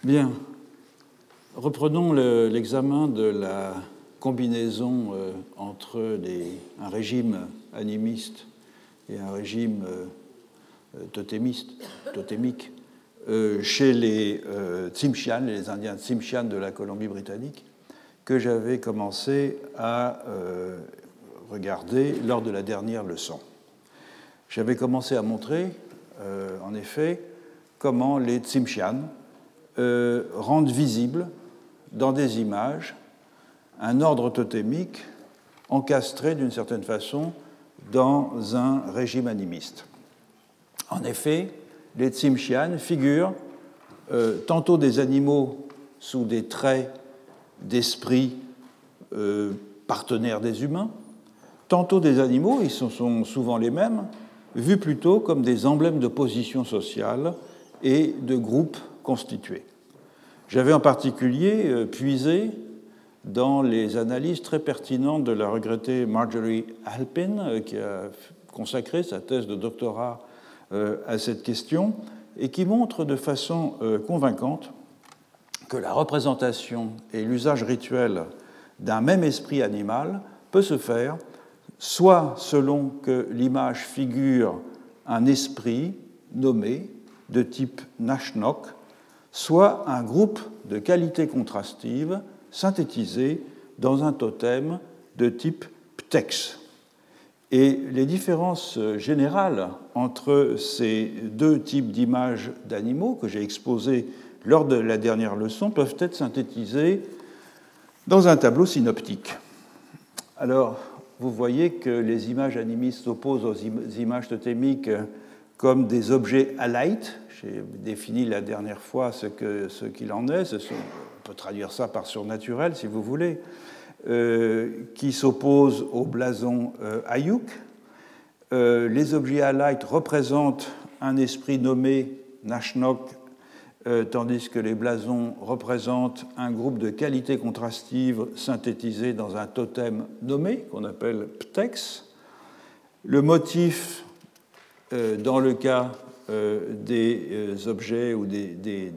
Bien, reprenons l'examen de la combinaison entre un régime animiste et un régime totémique chez les Tsimshian, les Indiens Tsimshian de la Colombie-Britannique, que j'avais commencé à regarder lors de la dernière leçon. J'avais commencé à montrer, en effet, comment les Tsimshian rendent visible dans des images un ordre totémique encastré d'une certaine façon dans un régime animiste. En effet, les Tsimshian figurent tantôt des animaux sous des traits d'esprit partenaires des humains, tantôt des animaux, ils sont souvent les mêmes, vus plutôt comme des emblèmes de position sociale et de groupes constitués. J'avais en particulier puisé dans les analyses très pertinentes de la regrettée Marjorie Halpin, qui a consacré sa thèse de doctorat à cette question, et qui montre de façon convaincante que la représentation et l'usage rituel d'un même esprit animal peut se faire soit selon que l'image figure un esprit nommé de type Nashnok, soit un groupe de qualités contrastives synthétisées dans un totem de type Ptex. Et les différences générales entre ces deux types d'images d'animaux que j'ai exposées lors de la dernière leçon peuvent être synthétisées dans un tableau synoptique. Alors, vous voyez que les images animistes s'opposent aux images totémiques comme des objets alight. J'ai défini la dernière fois ce qu'il en est. On peut traduire ça par surnaturel, si vous voulez, qui s'opposent au blason Ayuk. Les objets alight représentent un esprit nommé Nashnok, tandis que les blasons représentent un groupe de qualités contrastives synthétisées dans un totem nommé, qu'on appelle Ptex. Le motif, dans le cas des objets ou des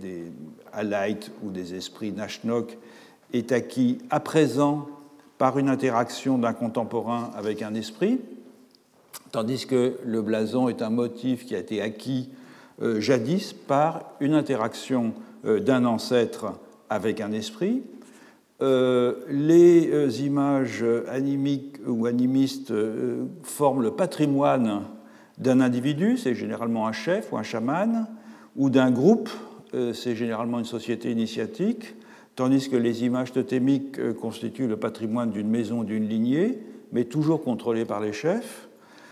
alites ou des esprits Nashnok, est acquis à présent par une interaction d'un contemporain avec un esprit, tandis que le blason est un motif qui a été acquis jadis par une interaction d'un ancêtre avec un esprit. Les images animiques ou animistes forment le patrimoine d'un individu, c'est généralement un chef ou un chaman, ou d'un groupe, c'est généralement une société initiatique, tandis que les images totémiques constituent le patrimoine d'une maison, d'une lignée, mais toujours contrôlées par les chefs.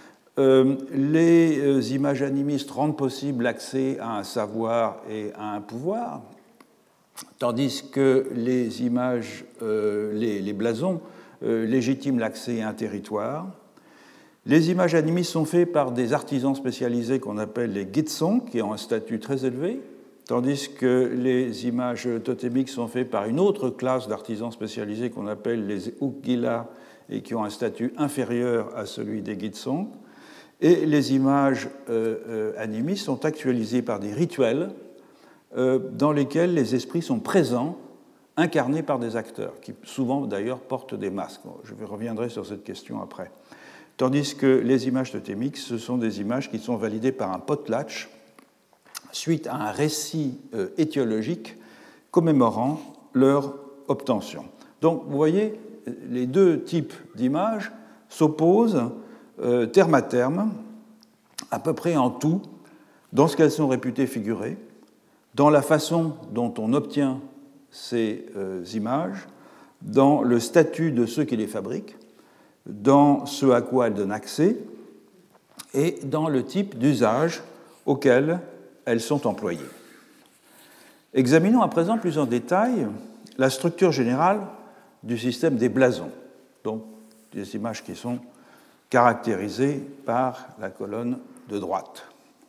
Les images animistes rendent possible l'accès à un savoir et à un pouvoir, tandis que les images, les blasons légitiment l'accès à un territoire. Les images animistes sont faites par des artisans spécialisés qu'on appelle les Gitsong, qui ont un statut très élevé, tandis que les images totémiques sont faites par une autre classe d'artisans spécialisés qu'on appelle les Ukgila et qui ont un statut inférieur à celui des Gitsong. Et les images animistes sont actualisées par des rituels dans lesquels les esprits sont présents, incarnés par des acteurs, qui souvent d'ailleurs portent des masques. Je reviendrai sur cette question après. Tandis que les images totémiques, ce sont des images qui sont validées par un potlatch suite à un récit étiologique commémorant leur obtention. Donc vous voyez, les deux types d'images s'opposent terme à terme, à peu près en tout, dans ce qu'elles sont réputées figurer, dans la façon dont on obtient ces images, dans le statut de ceux qui les fabriquent, dans ce à quoi elles donnent accès, et dans le type d'usage auquel elles sont employées. Examinons à présent plus en détail la structure générale du système des blasons, donc des images qui sont caractérisé par la colonne de droite.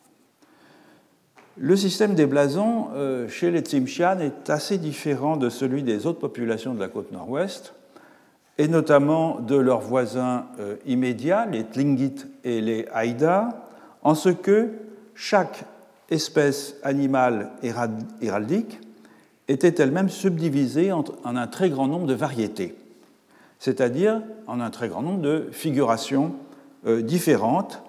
Le système des blasons chez les Tsimshian est assez différent de celui des autres populations de la côte nord-ouest, et notamment de leurs voisins immédiats, les Tlingit et les Haïda, en ce que chaque espèce animale héraldique était elle-même subdivisée en un très grand nombre de variétés, c'est-à-dire en un très grand nombre de figurations différentes,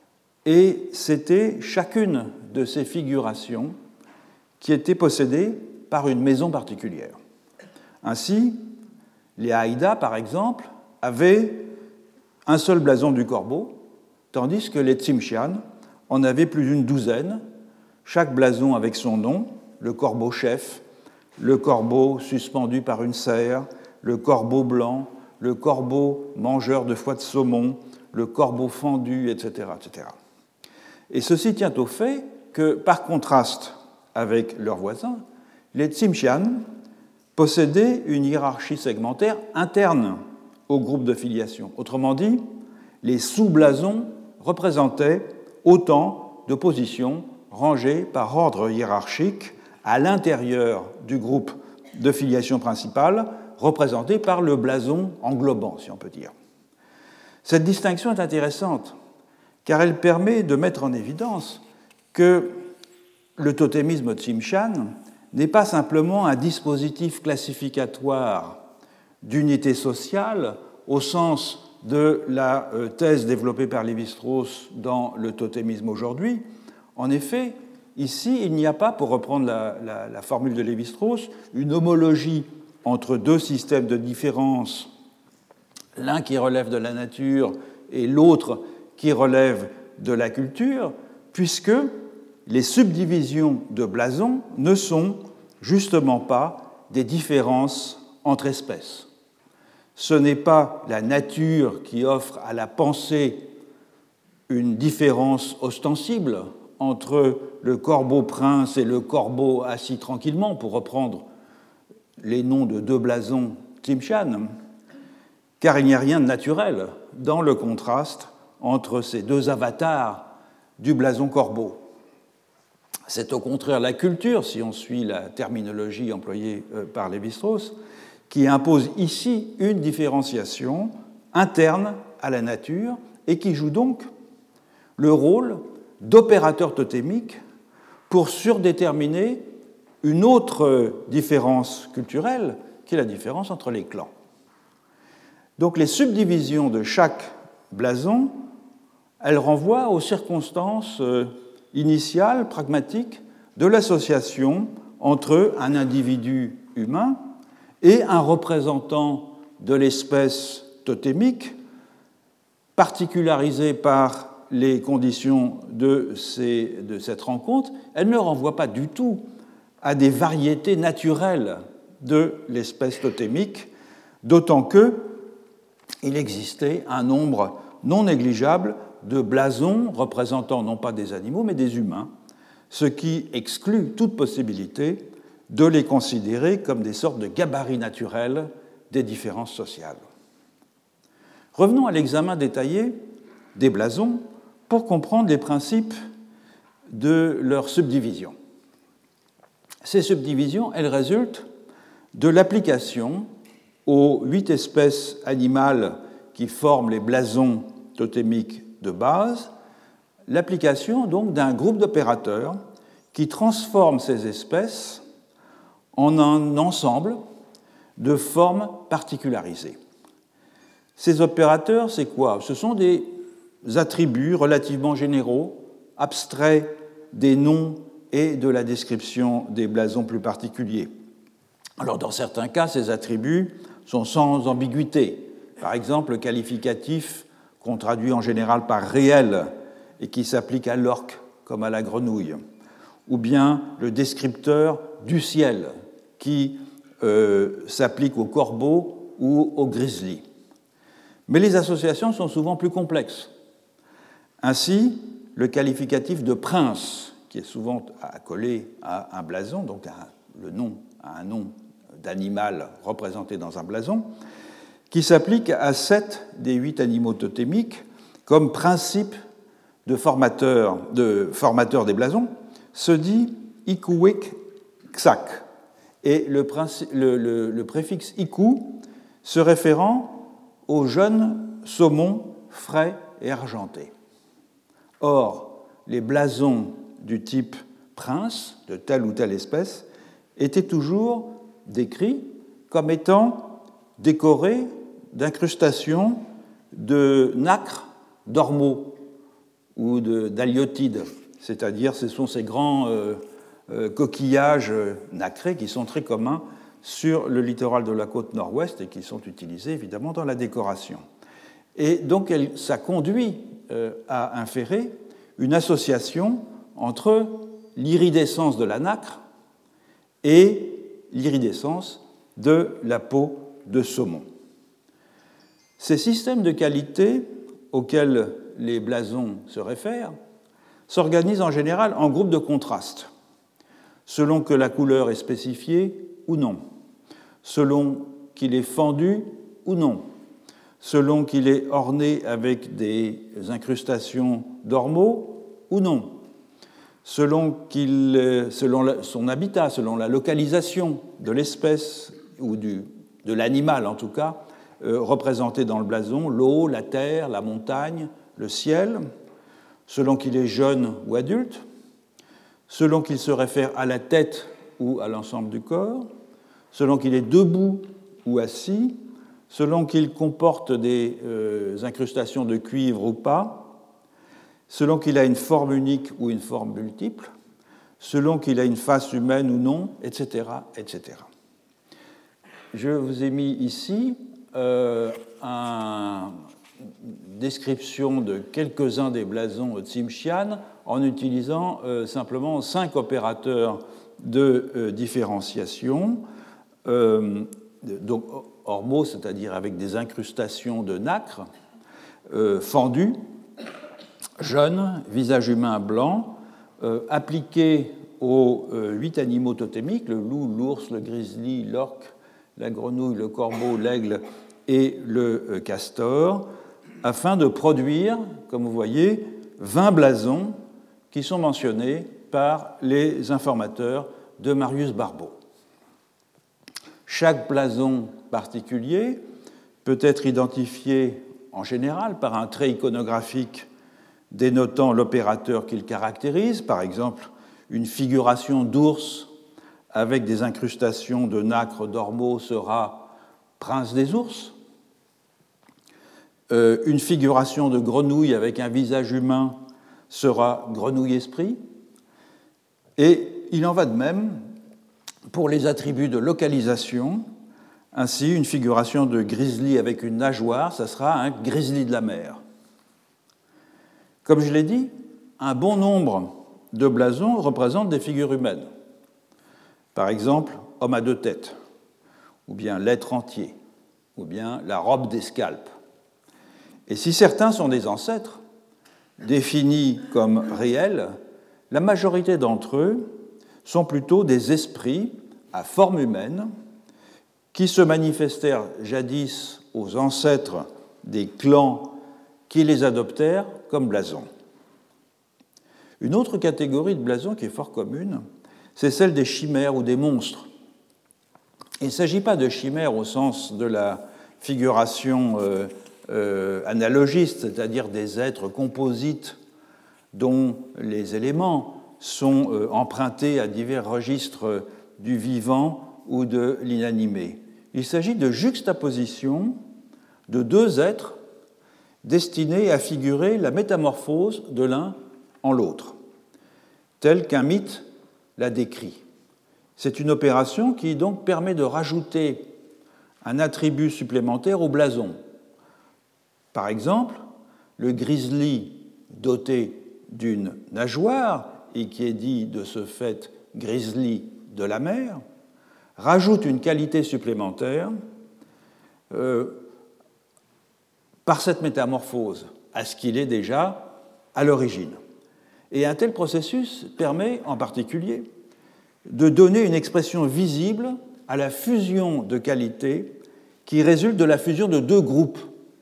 et c'était chacune de ces figurations qui était possédée par une maison particulière. Ainsi, les Haïda, par exemple, avaient un seul blason du corbeau, tandis que les Tsimshian en avaient plus d'une douzaine, chaque blason avec son nom, le corbeau chef, le corbeau suspendu par une serre, le corbeau blanc, le corbeau mangeur de foie de saumon, le corbeau fendu, etc., etc. Et ceci tient au fait que, par contraste avec leurs voisins, les Tsimshian possédaient une hiérarchie segmentaire interne au groupe de filiation. Autrement dit, les sous-blasons représentaient autant de positions rangées par ordre hiérarchique à l'intérieur du groupe de filiation principale, représenté par le blason englobant, si on peut dire. Cette distinction est intéressante, car elle permet de mettre en évidence que le totémisme Tsimshian n'est pas simplement un dispositif classificatoire d'unité sociale au sens de la thèse développée par Lévi-Strauss dans le totémisme aujourd'hui. En effet, ici, il n'y a pas, pour reprendre la formule de Lévi-Strauss, une homologie entre deux systèmes de différence, l'un qui relève de la nature et l'autre qui relève de la culture, puisque les subdivisions de blasons ne sont justement pas des différences entre espèces. Ce n'est pas la nature qui offre à la pensée une différence ostensible entre le corbeau prince et le corbeau assis tranquillement, pour reprendre les noms de deux blasons Tsimshian, car il n'y a rien de naturel dans le contraste entre ces deux avatars du blason corbeau. C'est au contraire la culture, si on suit la terminologie employée par Lévi-Strauss, qui impose ici une différenciation interne à la nature et qui joue donc le rôle d'opérateur totémique pour surdéterminer une autre différence culturelle, qui est la différence entre les clans. Donc les subdivisions de chaque blason, elles renvoient aux circonstances initiales, pragmatiques, de l'association entre un individu humain et un représentant de l'espèce totémique, particularisé par les conditions de cette rencontre. Elle ne renvoie pas du tout à des variétés naturelles de l'espèce totémique, d'autant qu'il existait un nombre non négligeable de blasons représentant non pas des animaux mais des humains, ce qui exclut toute possibilité de les considérer comme des sortes de gabarits naturels des différences sociales. Revenons à l'examen détaillé des blasons pour comprendre les principes de leur subdivision. Ces subdivisions, elles résultent de l'application aux 8 espèces animales qui forment les blasons totémiques de base, l'application donc d'un groupe d'opérateurs qui transforment ces espèces en un ensemble de formes particularisées. Ces opérateurs, c'est quoi? Ce sont des attributs relativement généraux, abstraits des noms et de la description des blasons plus particuliers. Alors, dans certains cas, ces attributs sont sans ambiguïté. Par exemple, le qualificatif qu'on traduit en général par réel et qui s'applique à l'orque comme à la grenouille, ou bien le descripteur du ciel qui s'applique au corbeau ou au grizzly. Mais les associations sont souvent plus complexes. Ainsi, le qualificatif de prince, qui est souvent accolé à un blason, donc à un nom d'animal représenté dans un blason, qui s'applique à 7 des 8 animaux totémiques comme principe de formateur des blasons, se dit ikuwik ksak, et le préfixe iku se référant aux jeunes saumons frais et argentés. Or, les blasons du type prince, de telle ou telle espèce, était toujours décrit comme étant décoré d'incrustations de nacre d'ormeaux ou d'haliotides, c'est-à-dire ce sont ces grands coquillages nacrés qui sont très communs sur le littoral de la côte nord-ouest et qui sont utilisés évidemment dans la décoration. Et donc ça conduit à inférer une association entre l'iridescence de la nacre et l'iridescence de la peau de saumon. Ces systèmes de qualité auxquels les blasons se réfèrent s'organisent en général en groupes de contraste, selon que la couleur est spécifiée ou non, selon qu'il est fendu ou non, selon qu'il est orné avec des incrustations d'ormeaux ou non, selon son habitat, selon la localisation de l'espèce ou de l'animal en tout cas, représenté dans le blason, l'eau, la terre, la montagne, le ciel, selon qu'il est jeune ou adulte, selon qu'il se réfère à la tête ou à l'ensemble du corps, selon qu'il est debout ou assis, selon qu'il comporte des incrustations de cuivre ou pas, selon qu'il a une forme unique ou une forme multiple, selon qu'il a une face humaine ou non, etc., etc. Je vous ai mis ici une description de quelques-uns des blasons Tsimshian en utilisant simplement 5 opérateurs de différenciation, donc ormeaux, c'est-à-dire avec des incrustations de nacre, fendus, jeunes, visage humain blanc, appliqués aux 8 animaux totémiques, le loup, l'ours, le grizzly, l'orque, la grenouille, le corbeau, l'aigle et le castor, afin de produire, comme vous voyez, 20 blasons qui sont mentionnés par les informateurs de Marius Barbeau. Chaque blason particulier peut être identifié en général par un trait iconographique dénotant l'opérateur qu'il caractérise, par exemple une figuration d'ours avec des incrustations de nacre d'ormeaux sera prince des ours. Une figuration de grenouille avec un visage humain sera grenouille-esprit. Et il en va de même pour les attributs de localisation. Ainsi, une figuration de grizzly avec une nageoire, ça sera un grizzly de la mer. Comme je l'ai dit, un bon nombre de blasons représentent des figures humaines. Par exemple, homme à 2 têtes, ou bien l'être entier, ou bien la robe des scalpes. Et si certains sont des ancêtres, définis comme réels, la majorité d'entre eux sont plutôt des esprits à forme humaine qui se manifestèrent jadis aux ancêtres des clans qui les adoptèrent comme blasons. Une autre catégorie de blasons qui est fort commune, c'est celle des chimères ou des monstres. Il ne s'agit pas de chimères au sens de la figuration analogiste, c'est-à-dire des êtres composites dont les éléments sont empruntés à divers registres du vivant ou de l'inanimé. Il s'agit de juxtaposition de 2 êtres destinés à figurer la métamorphose de l'un en l'autre, tel qu'un mythe la décrit. C'est une opération qui donc permet de rajouter un attribut supplémentaire au blason. Par exemple, le grizzly doté d'une nageoire et qui est dit de ce fait grizzly de la mer, rajoute une qualité supplémentaire par cette métamorphose à ce qu'il est déjà à l'origine. Et un tel processus permet en particulier de donner une expression visible à la fusion de qualités qui résulte de la fusion de 2 groupes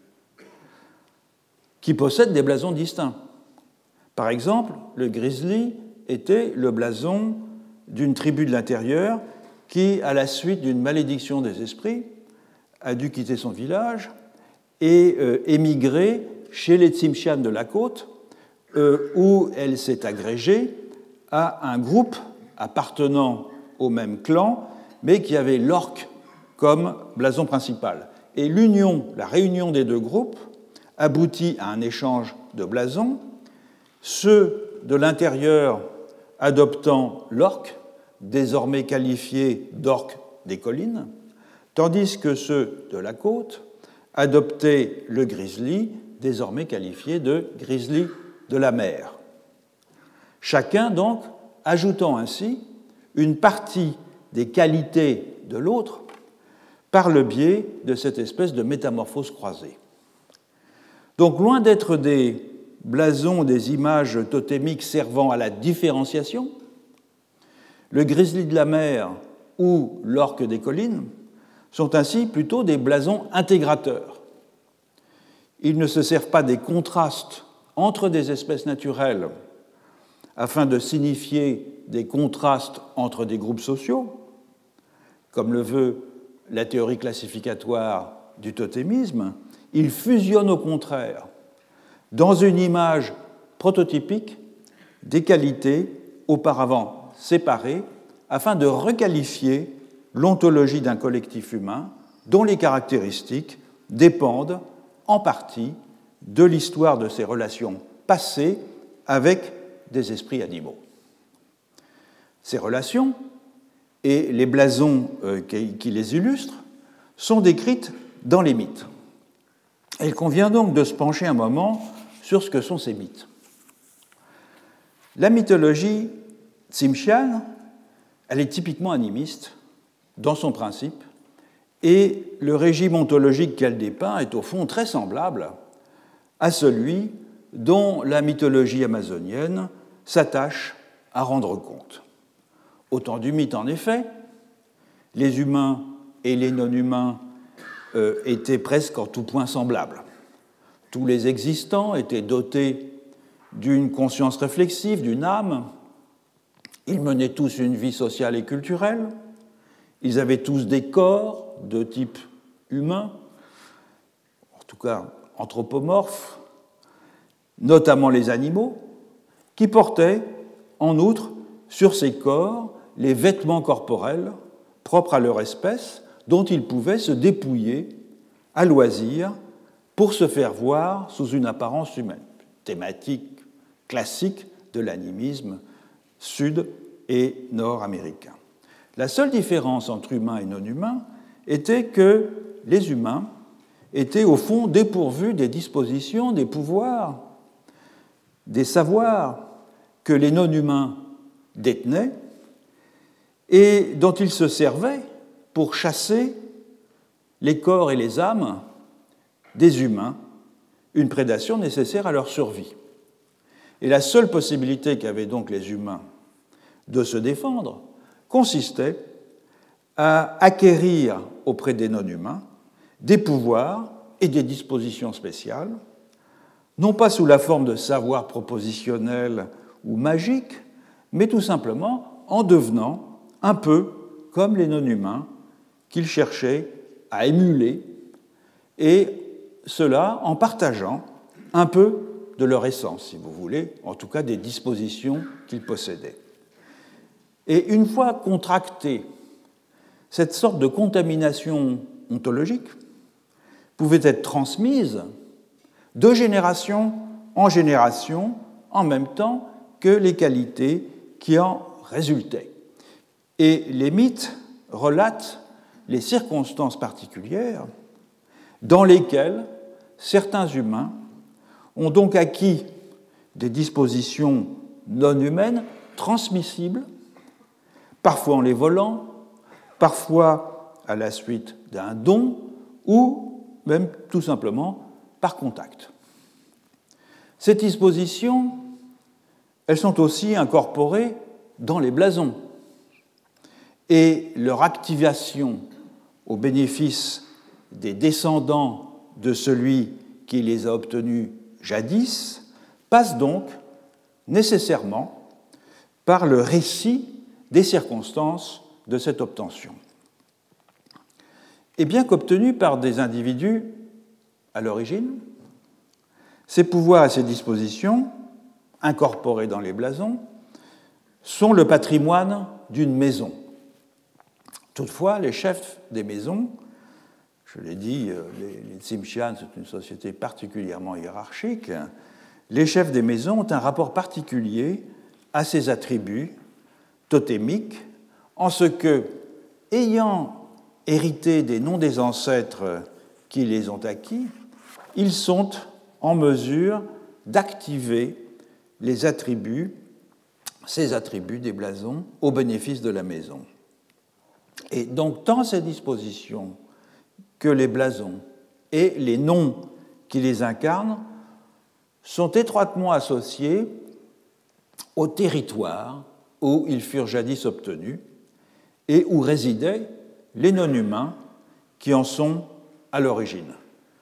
qui possèdent des blasons distincts. Par exemple, le grizzly était le blason d'une tribu de l'intérieur qui, à la suite d'une malédiction des esprits, a dû quitter son village et émigrer chez les Tsimshian de la côte, où elle s'est agrégée à un groupe appartenant au même clan, mais qui avaient l'orque comme blason principal. Et la réunion des deux groupes aboutit à un échange de blasons, ceux de l'intérieur adoptant l'orque, désormais qualifié d'orque des collines, tandis que ceux de la côte adoptaient le grizzly, désormais qualifié de grizzly de la mer. Chacun, donc, ajoutant ainsi une partie des qualités de l'autre par le biais de cette espèce de métamorphose croisée. Donc, loin d'être des blasons, des images totémiques servant à la différenciation, le grizzly de la mer ou l'orque des collines sont ainsi plutôt des blasons intégrateurs. Ils ne se servent pas des contrastes entre des espèces naturelles afin de signifier des contrastes entre des groupes sociaux, comme le veut la théorie classificatoire du totémisme. Ils fusionnent au contraire dans une image prototypique des qualités auparavant séparées afin de requalifier l'ontologie d'un collectif humain dont les caractéristiques dépendent en partie de l'histoire de ses relations passées avec des esprits animaux. Ces relations et les blasons qui les illustrent sont décrites dans les mythes. Il convient donc de se pencher un moment sur ce que sont ces mythes. La mythologie tsimshiane, elle est typiquement animiste dans son principe, et le régime ontologique qu'elle dépeint est au fond très semblable à celui dont la mythologie amazonienne s'attache à rendre compte. Au temps du mythe, en effet, les humains et les non-humains étaient presque en tout point semblables. Tous les existants étaient dotés d'une conscience réflexive, d'une âme. Ils menaient tous une vie sociale et culturelle. Ils avaient tous des corps de type humain, en tout cas anthropomorphes, notamment les animaux, qui portaient en outre sur ces corps les vêtements corporels propres à leur espèce, dont ils pouvaient se dépouiller à loisir pour se faire voir sous une apparence humaine. Thématique classique de l'animisme sud- et nord-américain. La seule différence entre humains et non-humains était que les humains étaient au fond dépourvus des dispositions, des pouvoirs, des savoirs que les non-humains détenaient et dont ils se servaient pour chasser les corps et les âmes des humains, une prédation nécessaire à leur survie. Et la seule possibilité qu'avaient donc les humains de se défendre consistait à acquérir auprès des non-humains des pouvoirs et des dispositions spéciales, non pas sous la forme de savoirs propositionnels ou magiques, mais tout simplement en devenant un peu comme les non-humains qu'ils cherchaient à émuler, et cela en partageant un peu de leur essence, si vous voulez, en tout cas des dispositions qu'ils possédaient. Et une fois contractée, cette sorte de contamination ontologique pouvait être transmise de génération en génération en même temps que les qualités qui en résultaient. Et les mythes relatent les circonstances particulières dans lesquelles certains humains ont donc acquis des dispositions non humaines transmissibles, parfois en les volant, parfois à la suite d'un don ou même tout simplement par contact. Ces dispositions, elles sont aussi incorporées dans les blasons et leur activation au bénéfice des descendants de celui qui les a obtenus jadis passe donc nécessairement par le récit des circonstances de cette obtention. Et bien qu'obtenus par des individus à l'origine, ces pouvoirs et ces dispositions, incorporés dans les blasons, sont le patrimoine d'une maison, Toutefois, les chefs des maisons, je l'ai dit, les Tsimshian, c'est une société particulièrement hiérarchique, les chefs des maisons ont un rapport particulier à ces attributs totémiques, en ce que, ayant hérité des noms des ancêtres qui les ont acquis, ils sont en mesure d'activer ces attributs des blasons au bénéfice de la maison. Et donc, tant ces dispositions que les blasons et les noms qui les incarnent sont étroitement associés au territoire où ils furent jadis obtenus et où résidaient les non-humains qui en sont à l'origine.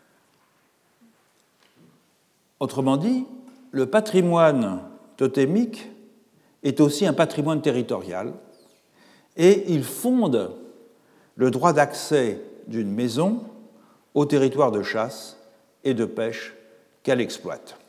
Autrement dit, le patrimoine totémique est aussi un patrimoine territorial et il fonde le droit d'accès d'une maison au territoire de chasse et de pêche qu'elle exploite.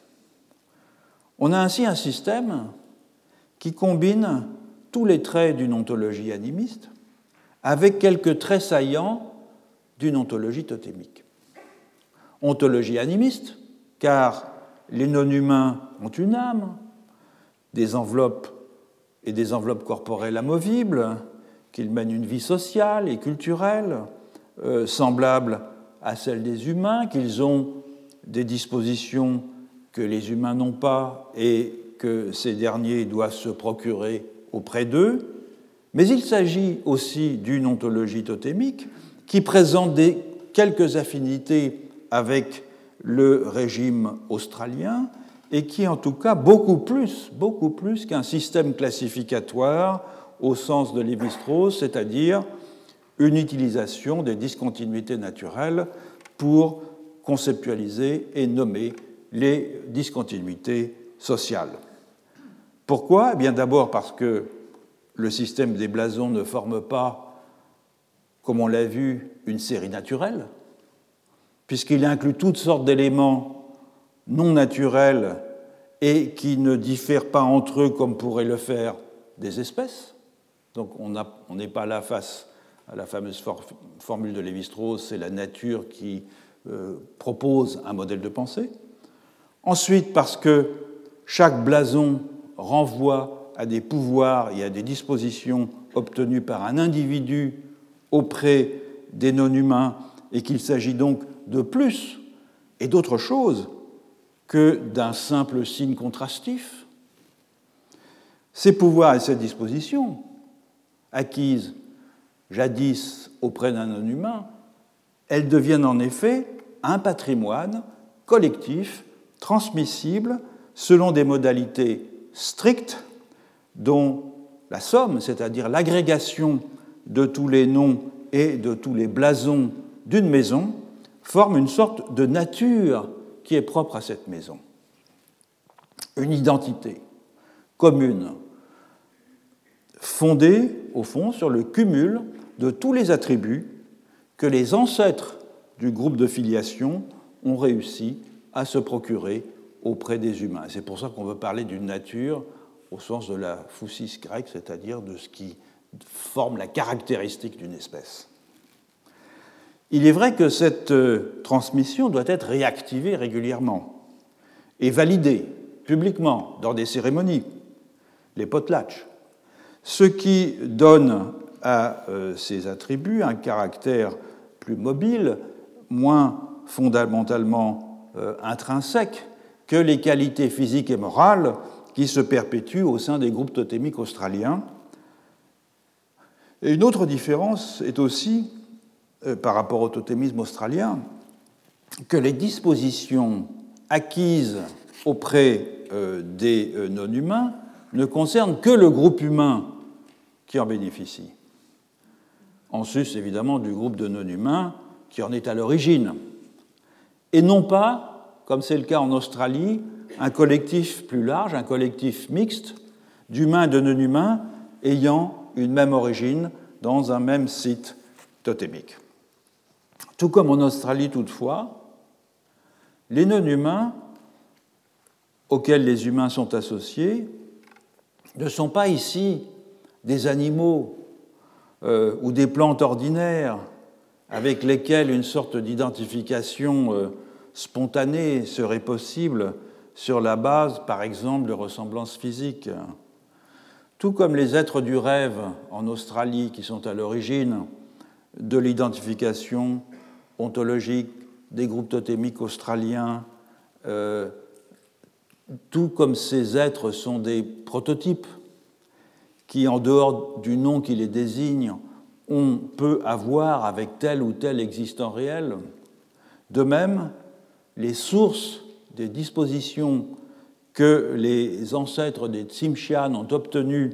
On a ainsi un système qui combine tous les traits d'une ontologie animiste avec quelques traits saillants d'une ontologie totémique. Ontologie animiste, car les non-humains ont une âme, des enveloppes et des enveloppes corporelles amovibles, qu'ils mènent une vie sociale et culturelle semblable à celle des humains, qu'ils ont des dispositions que les humains n'ont pas et que ces derniers doivent se procurer auprès d'eux, mais il s'agit aussi d'une ontologie totémique qui présente quelques affinités avec le régime australien et qui, en tout cas, beaucoup plus qu'un système classificatoire au sens de Lévi-Strauss, c'est-à-dire une utilisation des discontinuités naturelles pour conceptualiser et nommer les discontinuités sociales. Pourquoi ? Eh bien, d'abord parce que le système des blasons ne forme pas, comme on l'a vu, une série naturelle, puisqu'il inclut toutes sortes d'éléments non naturels et qui ne diffèrent pas entre eux comme pourraient le faire des espèces. Donc on n'est pas là face à la fameuse formule de Lévi-Strauss, c'est la nature qui propose un modèle de pensée. Ensuite, parce que chaque blason renvoie à des pouvoirs et à des dispositions obtenues par un individu auprès des non-humains et qu'il s'agit donc de plus et d'autre chose que d'un simple signe contrastif. Ces pouvoirs et ces dispositions, acquises jadis auprès d'un non-humain, elles deviennent en effet un patrimoine collectif, transmissible, selon des modalités strictes dont la somme, c'est-à-dire l'agrégation de tous les noms et de tous les blasons d'une maison, forme une sorte de nature qui est propre à cette maison. Une identité commune, fondée, au fond, sur le cumul de tous les attributs que les ancêtres du groupe de filiation ont réussi à se procurer auprès des humains. C'est pour ça qu'on veut parler d'une nature au sens de la physis grecque, c'est-à-dire de ce qui forme la caractéristique d'une espèce. Il est vrai que cette transmission doit être réactivée régulièrement et validée publiquement dans des cérémonies, les potlatches, ce qui donne à ces attributs un caractère plus mobile, moins fondamentalement intrinsèque que les qualités physiques et morales qui se perpétuent au sein des groupes totémiques australiens. Et une autre différence est aussi, par rapport au totémisme australien, que les dispositions acquises auprès des non-humains ne concernent que le groupe humain qui en bénéficie, en sus évidemment du groupe de non-humains qui en est à l'origine, et non pas, comme c'est le cas en Australie, un collectif plus large, un collectif mixte d'humains et de non-humains ayant une même origine dans un même site totémique. Tout comme en Australie toutefois, les non-humains auxquels les humains sont associés ne sont pas ici des animaux ou des plantes ordinaires avec lesquelles une sorte d'identification spontanée serait possible sur la base, par exemple, de ressemblances physiques. Tout comme les êtres du rêve en Australie qui sont à l'origine de l'identification ontologique des groupes totémiques australiens, tout comme ces êtres sont des prototypes qui, en dehors du nom qui les désigne, on peut avoir avec tel ou tel existant réel. De même, les sources des dispositions que les ancêtres des Tsimshian ont obtenues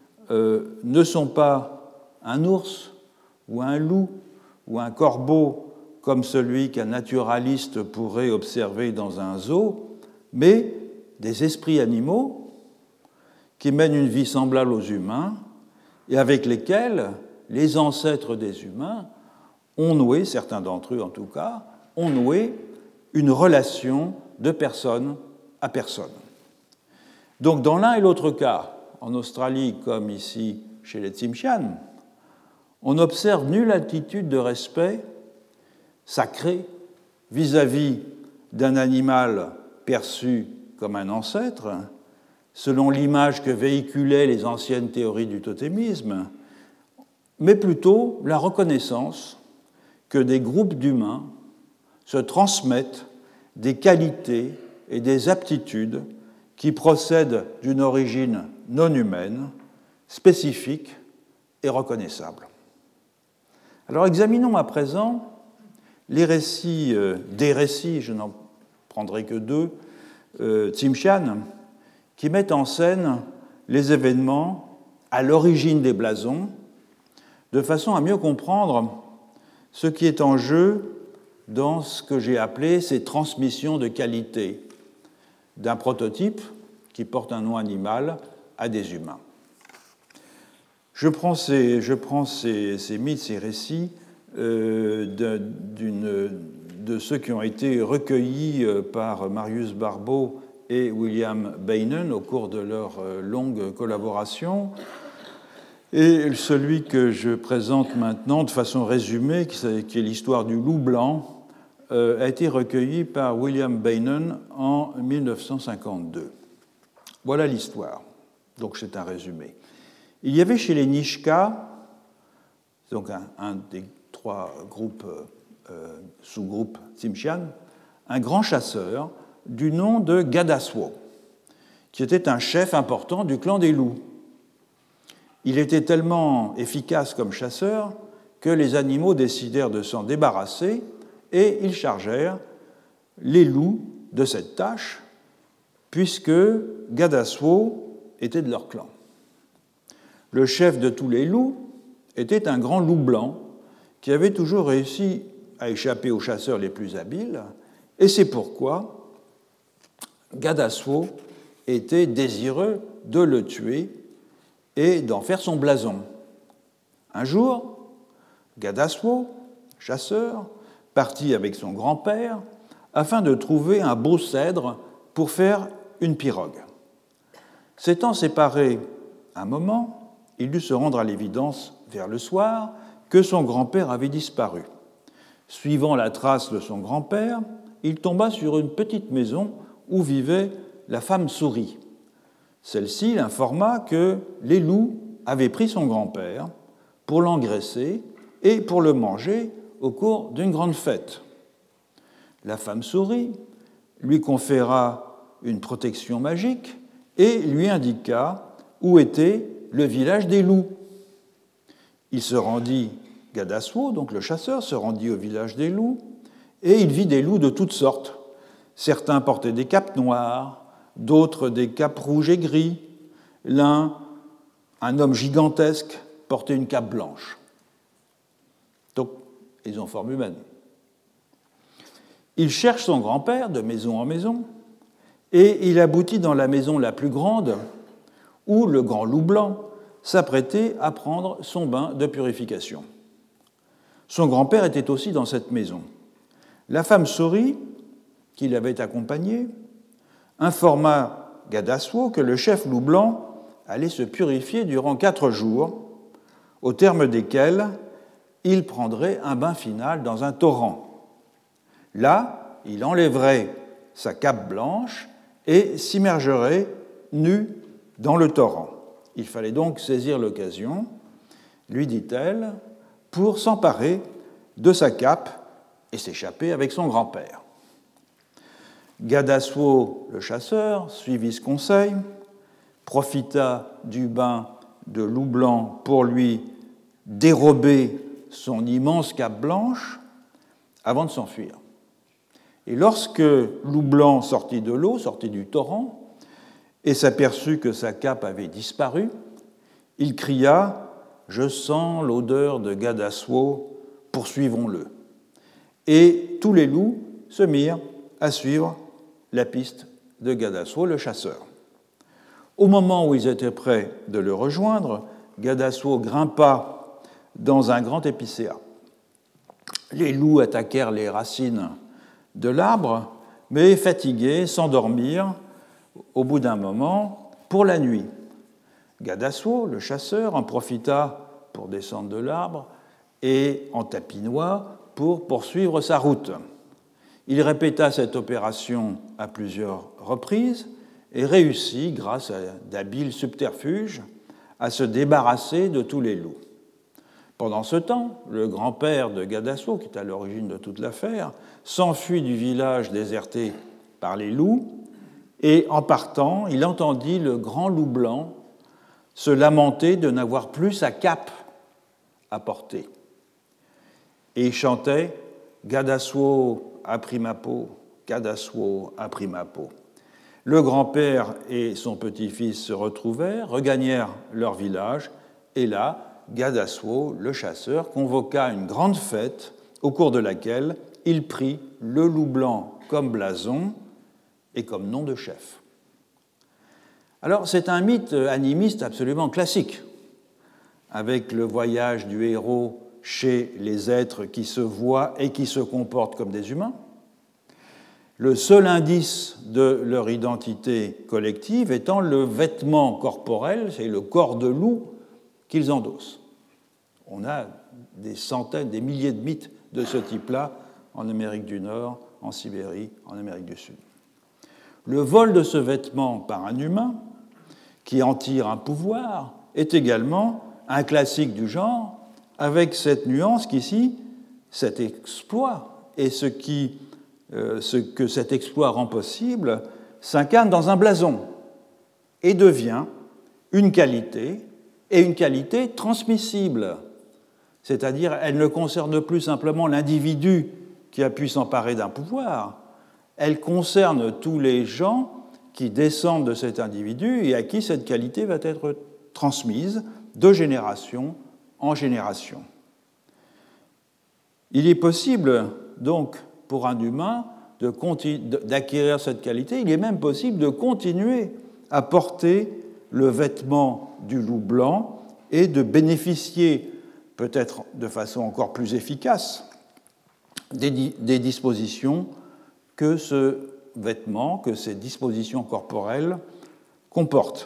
ne sont pas un ours ou un loup ou un corbeau comme celui qu'un naturaliste pourrait observer dans un zoo, mais des esprits animaux qui mènent une vie semblable aux humains et avec lesquels les ancêtres des humains ont noué, certains d'entre eux en tout cas, ont noué une relation de personne à personne. Donc dans l'un et l'autre cas, en Australie comme ici chez les Tsimshian, on n'observe nulle attitude de respect sacré vis-à-vis d'un animal perçu comme un ancêtre, selon l'image que véhiculaient les anciennes théories du totémisme, mais plutôt la reconnaissance que des groupes d'humains se transmettent des qualités et des aptitudes qui procèdent d'une origine non humaine, spécifique et reconnaissable. Alors examinons à présent les récits, des récits, je n'en prendrai que deux, Tsimshian, qui mettent en scène les événements à l'origine des blasons, de façon à mieux comprendre ce qui est en jeu dans ce que j'ai appelé ces transmissions de qualité d'un prototype qui porte un nom animal à des humains. Je prends ces mythes, ces récits de ceux qui ont été recueillis par Marius Barbeau et William Beynon au cours de leur longue collaboration. Et celui que je présente maintenant de façon résumée, qui est l'histoire du loup blanc, a été recueilli par William Beynon en 1952. Voilà l'histoire. Donc c'est un résumé. Il y avait chez les Nishka, donc un des trois groupes, sous-groupes Tsimshian, un grand chasseur du nom de Gadaswo, qui était un chef important du clan des loups. Il était tellement efficace comme chasseur que les animaux décidèrent de s'en débarrasser et ils chargèrent les loups de cette tâche, puisque Gadaswo était de leur clan. Le chef de tous les loups était un grand loup blanc qui avait toujours réussi à échapper aux chasseurs les plus habiles, et c'est pourquoi Gadaswo était désireux de le tuer et d'en faire son blason. Un jour, Gadaswo, chasseur, partit avec son grand-père afin de trouver un beau cèdre pour faire une pirogue. S'étant séparés un moment, il dut se rendre à l'évidence, vers le soir, que son grand-père avait disparu. Suivant la trace de son grand-père, il tomba sur une petite maison où vivait la femme souris. Celle-ci l'informa que les loups avaient pris son grand-père pour l'engraisser et pour le manger au cours d'une grande fête. La femme souris lui conféra une protection magique et lui indiqua où était le village des loups. Il se rendit, Gadaswo, donc le chasseur, se rendit au village des loups et il vit des loups de toutes sortes. Certains portaient des capes noires, d'autres des capes rouges et gris. L'un, un homme gigantesque, portait une cape blanche. Donc, ils ont forme humaine. Il cherche son grand-père de maison en maison et il aboutit dans la maison la plus grande où le grand loup blanc s'apprêtait à prendre son bain de purification. Son grand-père était aussi dans cette maison. La femme souris, qui l'avait accompagné, informa Gadaswo que le chef loup blanc allait se purifier durant 4 jours au terme desquels il prendrait un bain final dans un torrent. Là, il enlèverait sa cape blanche et s'immergerait nu dans le torrent. Il fallait donc saisir l'occasion, lui dit-elle, pour s'emparer de sa cape et s'échapper avec son grand-père. Gadassuo, le chasseur, suivit ce conseil, profita du bain de loup blanc pour lui dérober son immense cape blanche avant de s'enfuir. Et lorsque loup blanc sortit de l'eau, sortit du torrent, et s'aperçut que sa cape avait disparu, il cria « Je sens l'odeur de Gadassuo, poursuivons-le ». Et tous les loups se mirent à suivre la piste de Gadassuo, le chasseur. Au moment où ils étaient prêts de le rejoindre, Gadassuo grimpa dans un grand épicéa. Les loups attaquèrent les racines de l'arbre, mais fatigués, s'endormirent au bout d'un moment pour la nuit. Gadassuo, le chasseur, en profita pour descendre de l'arbre et en tapinois pour poursuivre sa route. Il répéta cette opération à plusieurs reprises et réussit, grâce à d'habiles subterfuges, à se débarrasser de tous les loups. Pendant ce temps, le grand-père de Gadassuo, qui est à l'origine de toute l'affaire, s'enfuit du village déserté par les loups et, en partant, il entendit le grand loup blanc se lamenter de n'avoir plus sa cape à porter. Et il chantait « Gadassuo a pris ma peau, Gadassuo a pris ma peau ». Le grand-père et son petit-fils se retrouvèrent, regagnèrent leur village, et là, Gadassuo, le chasseur, convoqua une grande fête au cours de laquelle il prit le loup blanc comme blason et comme nom de chef. Alors, c'est un mythe animiste absolument classique, avec le voyage du héros chez les êtres qui se voient et qui se comportent comme des humains. Le seul indice de leur identité collective étant le vêtement corporel, c'est le corps de loup qu'ils endossent. On a des centaines, des milliers de mythes de ce type-là en Amérique du Nord, en Sibérie, en Amérique du Sud. Le vol de ce vêtement par un humain, qui en tire un pouvoir, est également un classique du genre, avec cette nuance qu'ici, cet exploit et ce que cet exploit rend possible s'incarne dans un blason et devient une qualité, et une qualité transmissible. C'est-à-dire, elle ne concerne plus simplement l'individu qui a pu s'emparer d'un pouvoir, elle concerne tous les gens qui descendent de cet individu et à qui cette qualité va être transmise de génération en génération. Il est possible, donc, pour un humain d'acquérir cette qualité, il est même possible de continuer à porter le vêtement du loup blanc et de bénéficier, peut-être de façon encore plus efficace, des dispositions que ce vêtement, que ces dispositions corporelles comportent.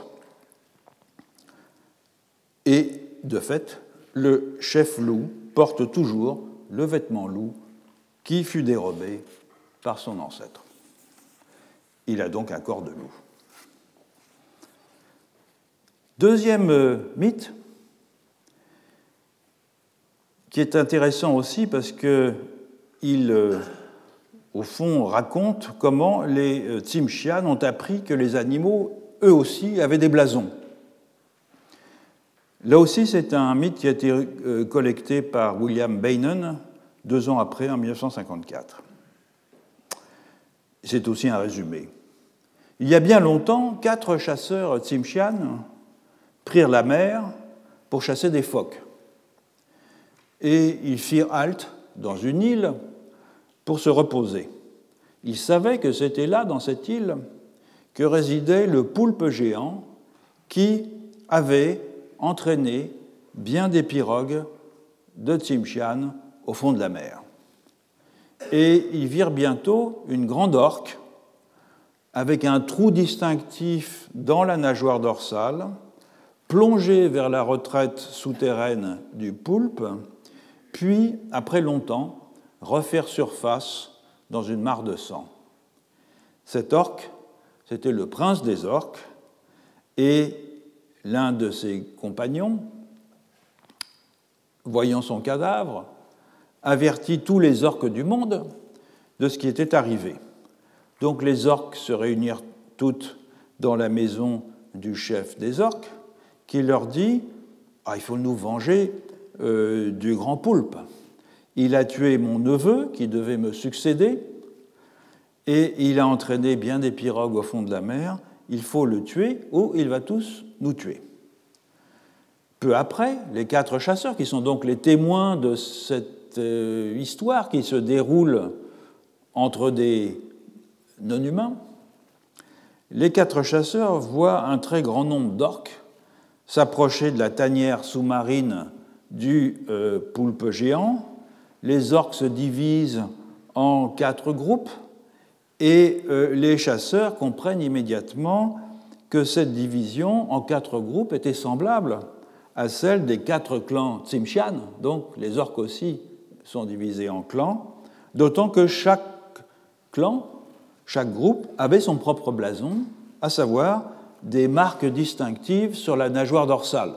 Et, de fait, le chef loup porte toujours le vêtement loup qui fut dérobé par son ancêtre. Il a donc un corps de loup. Deuxième mythe, qui est intéressant aussi parce qu'il, au fond, raconte comment les Tsimshian ont appris que les animaux, eux aussi, avaient des blasons. Là aussi, c'est un mythe qui a été collecté par William Beynon 2 ans après, en 1954. C'est aussi un résumé. Il y a bien longtemps, 4 chasseurs Tsimshian prirent la mer pour chasser des phoques. Et ils firent halte dans une île pour se reposer. Ils savaient que c'était là, dans cette île, que résidait le poulpe géant qui avait entraîné bien des pirogues de Tsimshian au fond de la mer. Et ils virent bientôt une grande orque avec un trou distinctif dans la nageoire dorsale, plonger vers la retraite souterraine du poulpe, puis, après longtemps, refaire surface dans une mare de sang. Cet orque, c'était le prince des orques, et l'un de ses compagnons, voyant son cadavre, avertit tous les orques du monde de ce qui était arrivé. Donc les orques se réunirent toutes dans la maison du chef des orques, qui leur dit « il faut nous venger du grand poulpe. Il a tué mon neveu qui devait me succéder, et il a entraîné bien des pirogues au fond de la mer. Il faut le tuer ou il va tous nous tuer. » Peu après, les 4 chasseurs, qui sont donc les témoins de cette histoire qui se déroule entre des non-humains, les 4 chasseurs voient un très grand nombre d'orques s'approcher de la tanière sous-marine du poulpe géant. Les orques se divisent en 4 groupes et les chasseurs comprennent immédiatement que cette division en 4 groupes était semblable à celle des 4 clans Tsimshian, donc les orques aussi sont divisés en clans, d'autant que chaque clan, chaque groupe avait son propre blason, à savoir des marques distinctives sur la nageoire dorsale.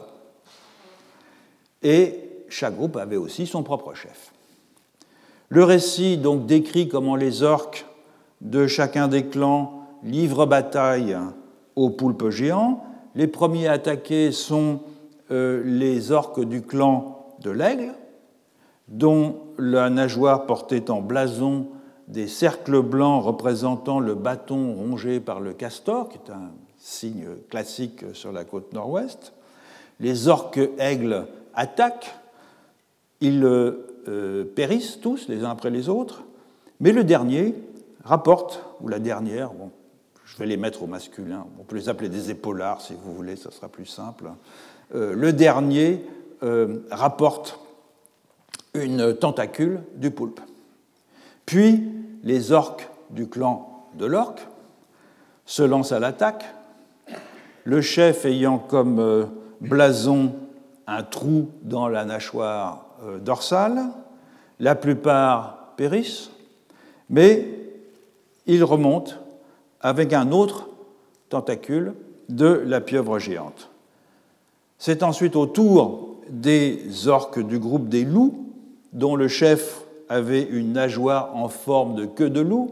Et chaque groupe avait aussi son propre chef. Le récit donc décrit comment les orques de chacun des clans livrent bataille au poulpe géant. Les premiers attaqués sont les orques du clan de l'aigle, dont la nageoire portait en blason des cercles blancs représentant le bâton rongé par le castor, qui est un signe classique sur la côte nord-ouest. Les orques aigles attaquent, ils périssent tous les uns après les autres, mais le dernier rapporte, ou la dernière, bon, je vais les mettre au masculin, on peut les appeler des épaulards si vous voulez, ça sera plus simple. Le dernier rapporte une tentacule du poulpe. Puis les orques du clan de l'orque se lancent à l'attaque, le chef ayant comme blason un trou dans la nageoire dorsale. La plupart périssent, mais il remonte avec un autre tentacule de la pieuvre géante. C'est ensuite au tour des orques du groupe des loups, dont le chef avait une nageoire en forme de queue de loup.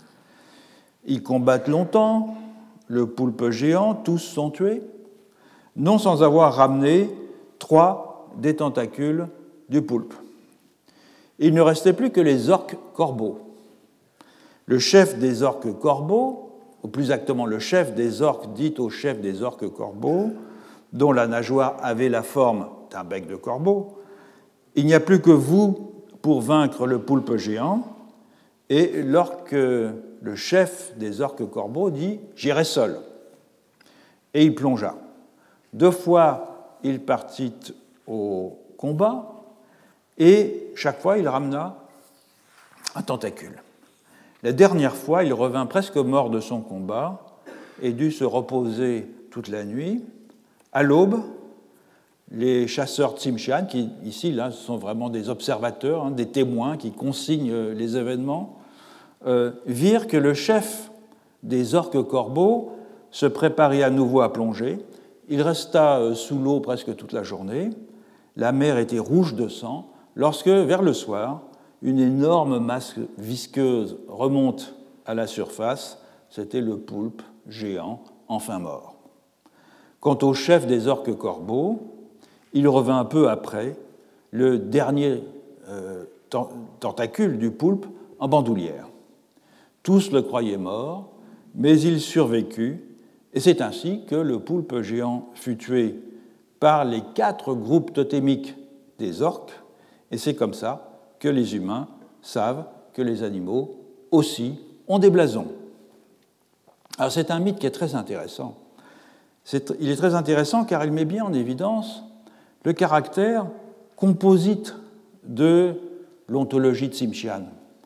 Ils combattent longtemps, le poulpe géant, tous sont tués, non sans avoir ramené 3 des tentacules du poulpe. Il ne restait plus que les orques corbeaux. Le chef des orques corbeaux, ou plus exactement le chef des orques dit au chef des orques corbeaux, dont la nageoire avait la forme d'un bec de corbeau, « Il n'y a plus que vous pour vaincre le poulpe géant. » Et l'orque, le chef des orques corbeaux dit « J'irai seul. » Et il plongea. 2 fois, il partit au combat, et chaque fois, il ramena un tentacule. La dernière fois, il revint presque mort de son combat et dut se reposer toute la nuit. À l'aube, les chasseurs Tsimshian, qui ici là, sont vraiment des observateurs, des témoins qui consignent les événements, virent que le chef des orques corbeaux se préparait à nouveau à plonger. Il resta sous l'eau presque toute la journée. La mer était rouge de sang, lorsque, vers le soir, une énorme masse visqueuse remonte à la surface. C'était le poulpe géant, enfin mort. Quant au chef des orques corbeaux, il revint peu après, le dernier tentacule du poulpe en bandoulière. Tous le croyaient mort, mais il survécut, et c'est ainsi que le poulpe géant fut tué par les 4 groupes totémiques des orques, et c'est comme ça que les humains savent que les animaux aussi ont des blasons. Alors c'est un mythe qui est très intéressant. Il est très intéressant car il met bien en évidence le caractère composite de l'ontologie Tsimshian.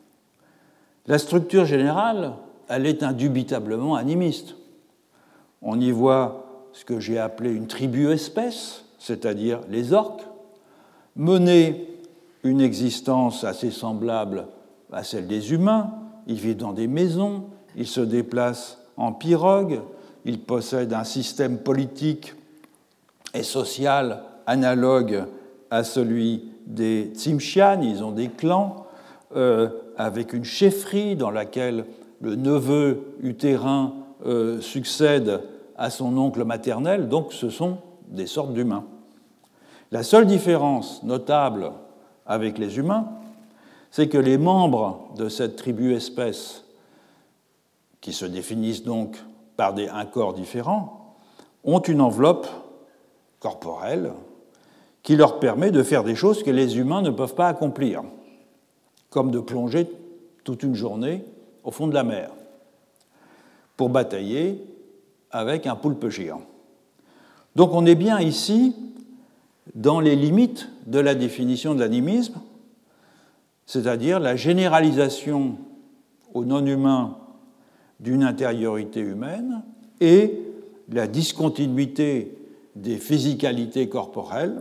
La structure générale, elle est indubitablement animiste. On y voit ce que j'ai appelé une tribu-espèce, c'est-à-dire les orques, mener une existence assez semblable à celle des humains. Ils vivent dans des maisons, ils se déplacent en pirogue, ils possèdent un système politique et social analogue à celui des Tsimshian. Ils ont des clans avec une chefferie dans laquelle le neveu utérin succède à son oncle maternel, donc ce sont des sortes d'humains. La seule différence notable avec les humains, c'est que les membres de cette tribu-espèce, qui se définissent donc par un corps différent, ont une enveloppe corporelle qui leur permet de faire des choses que les humains ne peuvent pas accomplir, comme de plonger toute une journée au fond de la mer pour batailler avec un poulpe géant. Donc on est bien ici dans les limites de la définition de l'animisme, c'est-à-dire la généralisation aux non-humains d'une intériorité humaine et la discontinuité des physicalités corporelles,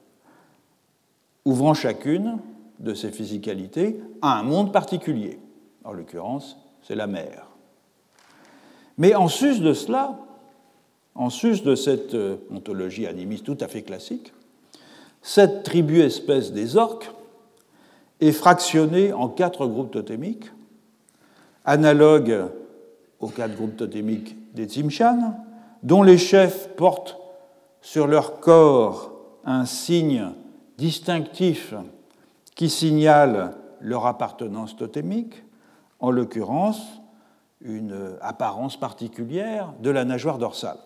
ouvrant chacune de ces physicalités à un monde particulier. En l'occurrence, c'est la mer. Mais en sus de cela, en sus de cette ontologie animiste tout à fait classique, cette tribu-espèce des orques est fractionnée en 4 groupes totémiques, analogues aux 4 groupes totémiques des Tsimshian, dont les chefs portent sur leur corps un signe distinctif qui signale leur appartenance totémique, en l'occurrence une apparence particulière de la nageoire dorsale.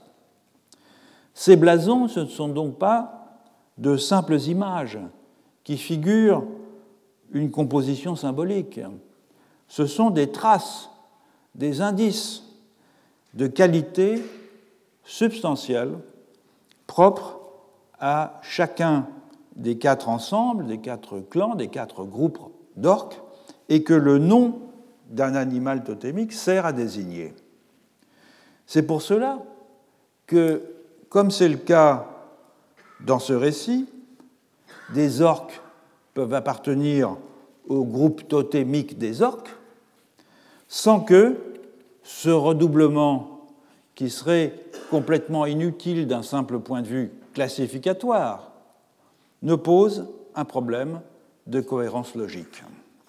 Ces blasons, ce ne sont donc pas de simples images qui figurent une composition symbolique. Ce sont des traces, des indices de qualité substantielle propres à chacun des 4 ensembles, des 4 clans, des 4 groupes d'orques, et que le nom d'un animal totémique sert à désigner. C'est pour cela que, comme c'est le cas dans ce récit, des orques peuvent appartenir au groupe totémique des orques sans que ce redoublement, qui serait complètement inutile d'un simple point de vue classificatoire, ne pose un problème de cohérence logique.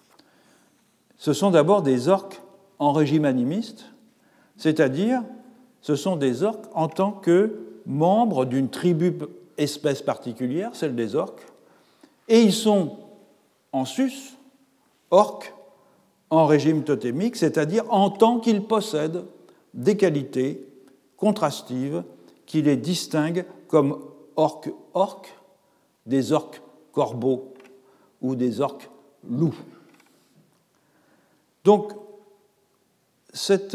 Ce sont d'abord des orques en régime animiste, c'est-à-dire ce sont des orques en tant que membres d'une tribu espèce particulière, celle des orques, et ils sont en sus, orques, en régime totémique, c'est-à-dire en tant qu'ils possèdent des qualités contrastives qui les distinguent comme orques, des orques corbeaux ou des orques loups. Donc, cette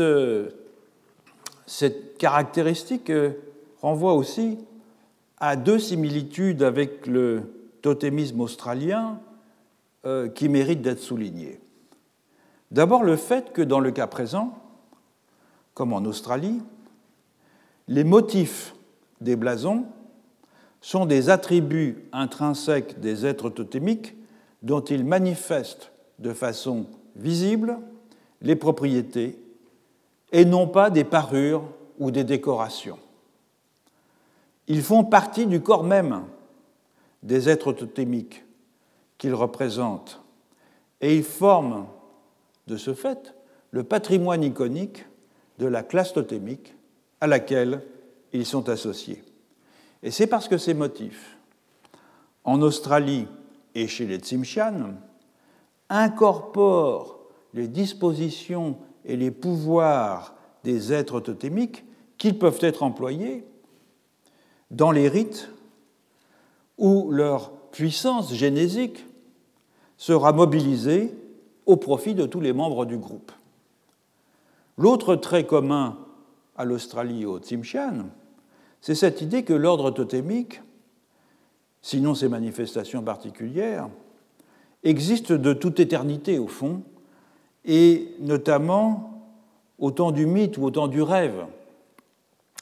caractéristique renvoie aussi à 2 similitudes avec le totémisme australien qui méritent d'être soulignées. D'abord, le fait que dans le cas présent, comme en Australie, les motifs des blasons sont des attributs intrinsèques des êtres totémiques dont ils manifestent de façon visible les propriétés et non pas des parures ou des décorations. Ils font partie du corps même des êtres totémiques qu'ils représentent et ils forment de ce fait le patrimoine iconique de la classe totémique à laquelle ils sont associés. Et c'est parce que ces motifs, en Australie et chez les Tsimshian, incorporent les dispositions et les pouvoirs des êtres totémiques qu'ils peuvent être employés dans les rites où leur puissance génésique sera mobilisée au profit de tous les membres du groupe. L'autre trait commun à l'Australie et aux Tsimshian, c'est cette idée que l'ordre totémique, sinon ses manifestations particulières, existe de toute éternité au fond, et notamment au temps du mythe ou au temps du rêve.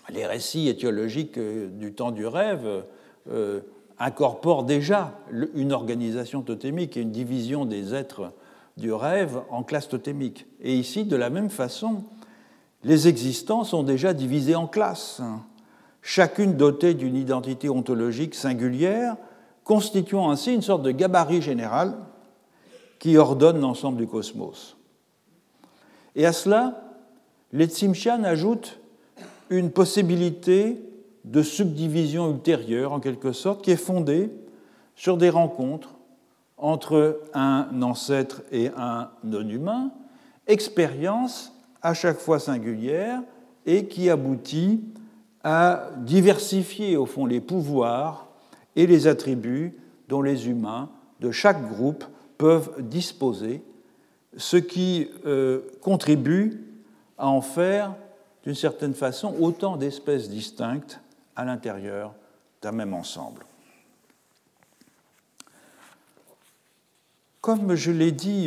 les récits étiologiques du temps du rêve incorporent déjà une organisation totémique et une division des êtres du rêve en classes totémiques. Et ici, de la même façon, les existants sont déjà divisés en classes, chacune dotée d'une identité ontologique singulière, constituant ainsi une sorte de gabarit général qui ordonne l'ensemble du cosmos. Et à cela, les Tsimshian ajoutent une possibilité de subdivision ultérieure, en quelque sorte, qui est fondée sur des rencontres entre un ancêtre et un non-humain, expérience à chaque fois singulière et qui aboutit à diversifier, au fond, les pouvoirs et les attributs dont les humains de chaque groupe peuvent disposer, ce qui contribue à en faire, d'une certaine façon, autant d'espèces distinctes à l'intérieur d'un même ensemble. Comme je l'ai dit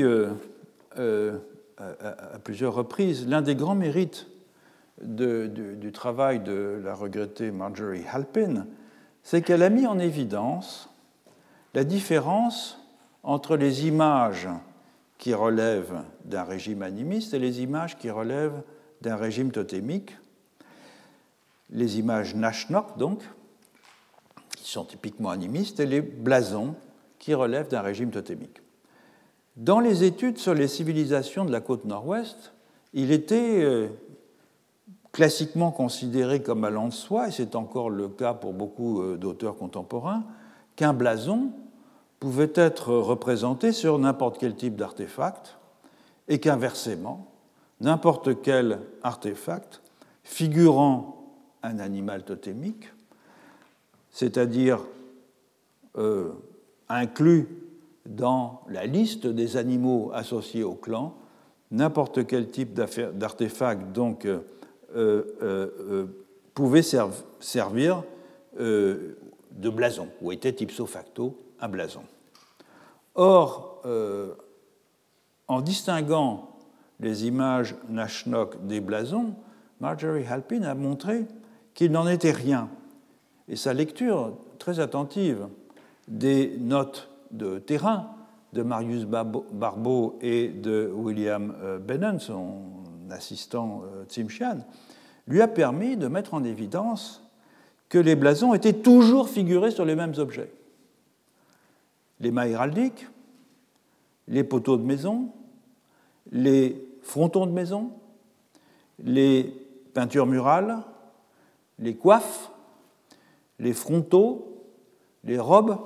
à plusieurs reprises, l'un des grands mérites du travail de la regrettée Marjorie Halpin, c'est qu'elle a mis en évidence la différence entre les images qui relèvent d'un régime animiste et les images qui relèvent d'un régime totémique. Les images Nashnok, donc, qui sont typiquement animistes, et les blasons qui relèvent d'un régime totémique. Dans les études sur les civilisations de la côte nord-ouest, il était classiquement considéré comme allant de soi, et c'est encore le cas pour beaucoup d'auteurs contemporains, qu'un blason pouvait être représenté sur n'importe quel type d'artefact, et qu'inversement, n'importe quel artefact figurant un animal totémique, c'est-à-dire inclus dans la liste des animaux associés au clan, n'importe quel type d'artefact donc pouvait servir de blason, ou était ipso facto un blason. Or, en distinguant les images Nashnok des blasons, Marjorie Halpin a montré qu'il n'en était rien. Et sa lecture très attentive des notes de terrain de Marius Barbeau et de William Bennon, son assistant Tsimshian, lui a permis de mettre en évidence que les blasons étaient toujours figurés sur les mêmes objets. Les mâts héraldiques, les poteaux de maison, les frontons de maison, les peintures murales, les coiffes, les frontaux, les robes,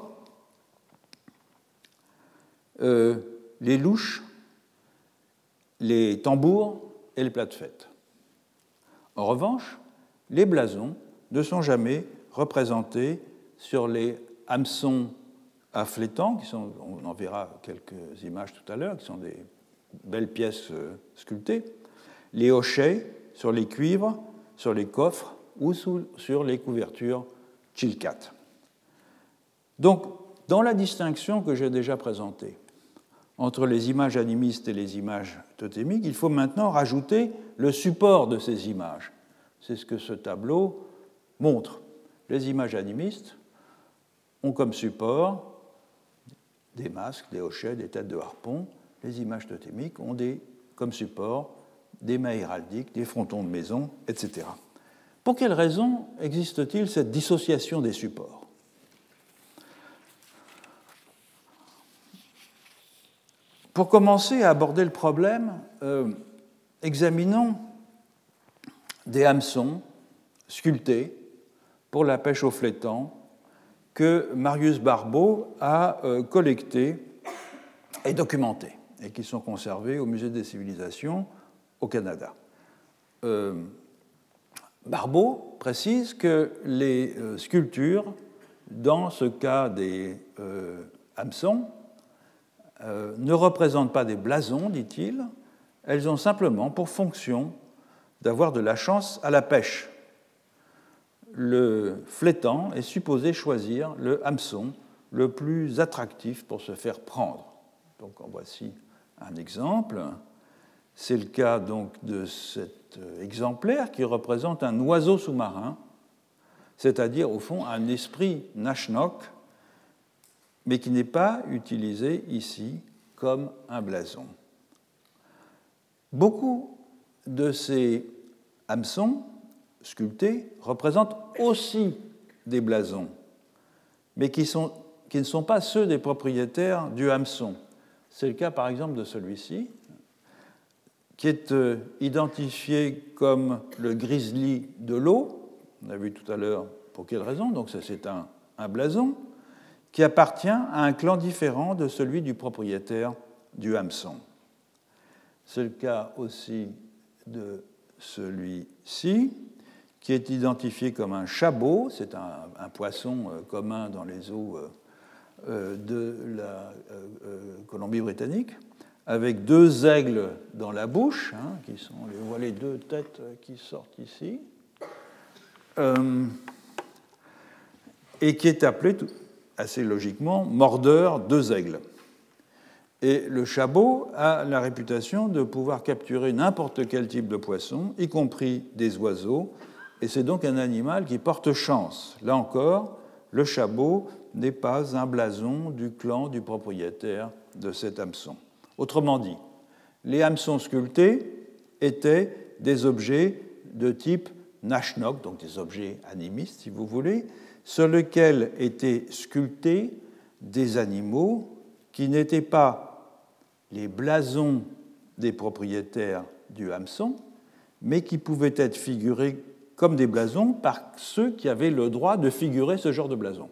les louches, les tambours et les plats de fête. En revanche, les blasons ne sont jamais représentés sur les hameçons à flétans, on en verra quelques images tout à l'heure, qui sont des belles pièces sculptées, les hochets sur les cuivres, sur les coffres ou sur les couvertures chilkat. Donc, dans la distinction que j'ai déjà présentée entre les images animistes et les images totémiques, il faut maintenant rajouter le support de ces images. C'est ce que ce tableau montre. Les images animistes ont comme support des masques, des hochets, des têtes de harpon. Les images totémiques ont comme support des mâts héraldiques, des frontons de maison, etc. Pour quelle raison existe-t-il cette dissociation des supports ? Pour commencer à aborder le problème, examinons des hameçons sculptés pour la pêche au flétan que Marius Barbeau a collectés et documentés et qui sont conservés au Musée des civilisations au Canada. Barbeau précise que les sculptures, dans ce cas des hameçons, ne représentent pas des blasons, dit-il, elles ont simplement pour fonction d'avoir de la chance à la pêche. Le flétan est supposé choisir le hameçon le plus attractif pour se faire prendre. Donc en voici un exemple. C'est le cas donc de cet exemplaire qui représente un oiseau sous-marin, c'est-à-dire au fond un esprit Nashnok, mais qui n'est pas utilisé ici comme un blason. Beaucoup de ces hameçons sculptés représentent aussi des blasons, mais qui ne sont pas ceux des propriétaires du hameçon. C'est le cas par exemple de celui-ci, qui est identifié comme le grizzly de l'eau. On a vu tout à l'heure pour quelle raison, donc ça c'est un blason, qui appartient à un clan différent de celui du propriétaire du hameçon. C'est le cas aussi de celui-ci, qui est identifié comme un chabot, c'est un poisson commun dans les eaux de la Colombie-Britannique, avec deux aigles dans la bouche, qui sont, on voit les deux têtes qui sortent ici, et qui est appelé assez logiquement mordeur deux aigles. Et le chabot a la réputation de pouvoir capturer n'importe quel type de poisson, y compris des oiseaux, et c'est donc un animal qui porte chance. Là encore, le chabot n'est pas un blason du clan du propriétaire de cet hameçon. Autrement dit, les hameçons sculptés étaient des objets de type Nashnok, donc des objets animistes, si vous voulez, sur lesquels étaient sculptés des animaux qui n'étaient pas les blasons des propriétaires du hameçon, mais qui pouvaient être figurés comme des blasons par ceux qui avaient le droit de figurer ce genre de blason.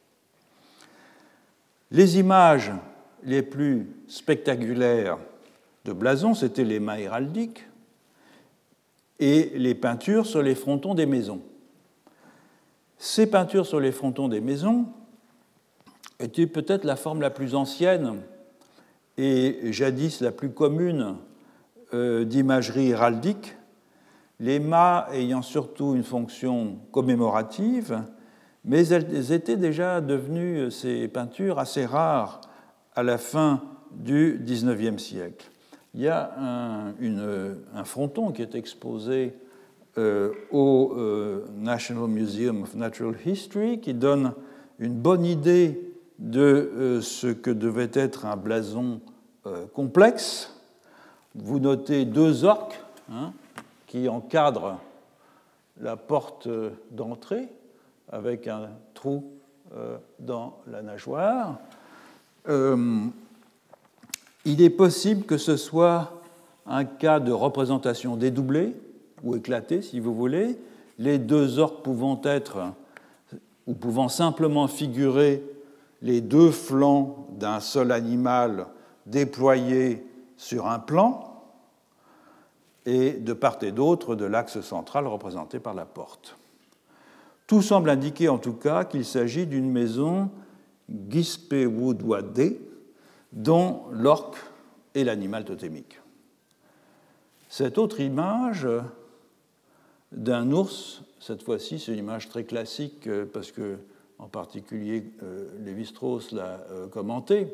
Les images les plus spectaculaires de blasons, c'était les mâts héraldiques et les peintures sur les frontons des maisons. Ces peintures sur les frontons des maisons étaient peut-être la forme la plus ancienne et jadis la plus commune d'imagerie héraldique, les mâts ayant surtout une fonction commémorative, mais elles étaient déjà devenues, ces peintures, assez rares à la fin du XIXe siècle. Il y a un fronton qui est exposé au National Museum of Natural History qui donne une bonne idée de ce que devait être un blason complexe. Vous notez deux orques qui encadrent la porte d'entrée avec un trou dans la nageoire. Il est possible que ce soit un cas de représentation dédoublée ou éclatée, si vous voulez, les deux orques pouvant être ou pouvant simplement figurer les deux flancs d'un seul animal déployé sur un plan et de part et d'autre de l'axe central représenté par la porte. Tout semble indiquer en tout cas qu'il s'agit d'une maison Gispewoodwadé dont l'orque est l'animal totémique. Cette autre image d'un ours, cette fois-ci c'est une image très classique parce que en particulier Lévi-Strauss l'a commenté,